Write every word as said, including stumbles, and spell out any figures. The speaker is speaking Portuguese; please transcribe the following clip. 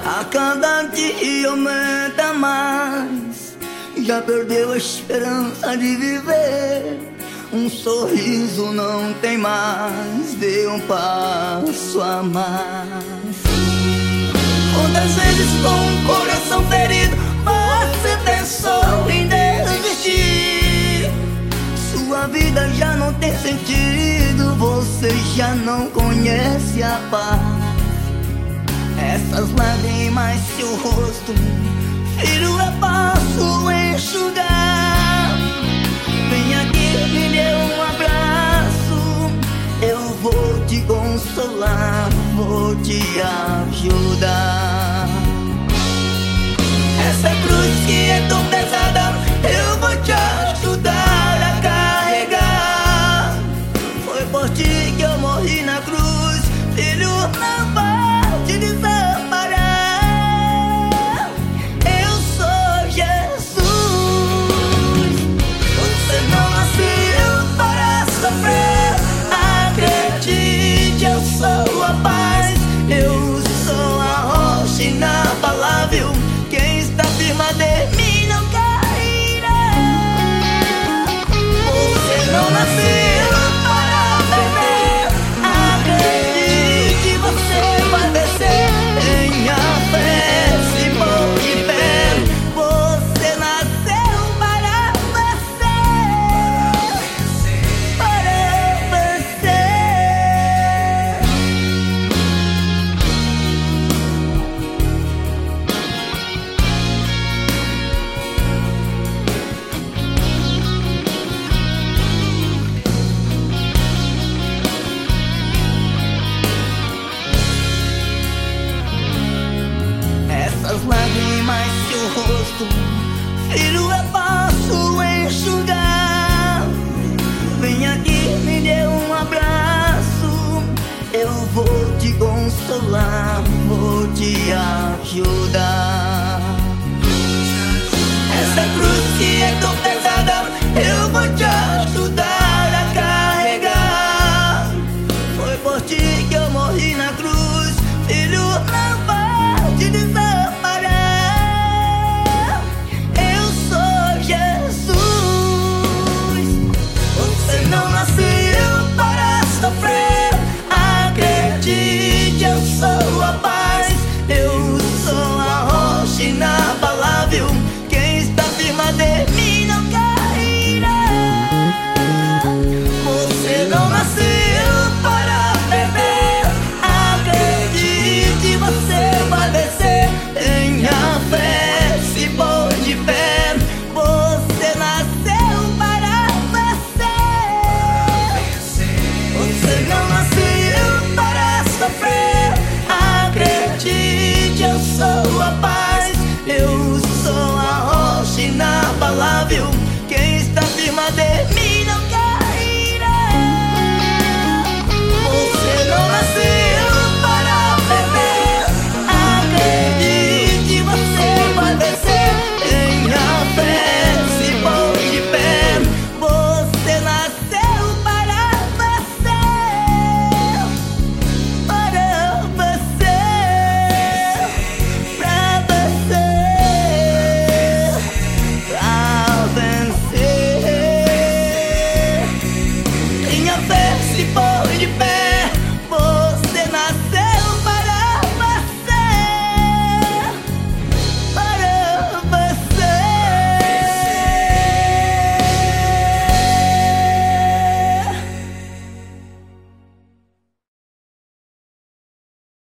A cada dia aumenta mais, já perdeu a esperança de viver. Um sorriso não tem mais, dê um passo a mais. Quantas vezes com o coração ferido você pensou em desistir? Sua vida já não tem sentido, você já não conhece a paz. Essas lágrimas, seu rosto, filho, eu posso enxugar. Vem aqui, me dê um abraço, eu vou te consolar, vou te ajudar. Essa cruz que é tão pesada, eu vou te ajudar a carregar. Foi por ti que eu morri na cruz, filho, não pode desamparar. Eu sou Jesus. Você não nasceu para sofrer, acredite, eu sou a paz. Eu sou a rocha inabalável, quem está firme de mim não cairá. Você não nasceu para beber, acredite, você vai vencer. Tenha fé, se pôr de pé, você nasceu para vencer, para vencer. Essas lágrimas, seu rosto, filho, eu posso enxugar. Vem aqui, me dê um abraço, eu vou te consolar, vou te ajudar. Essa cruz que é tão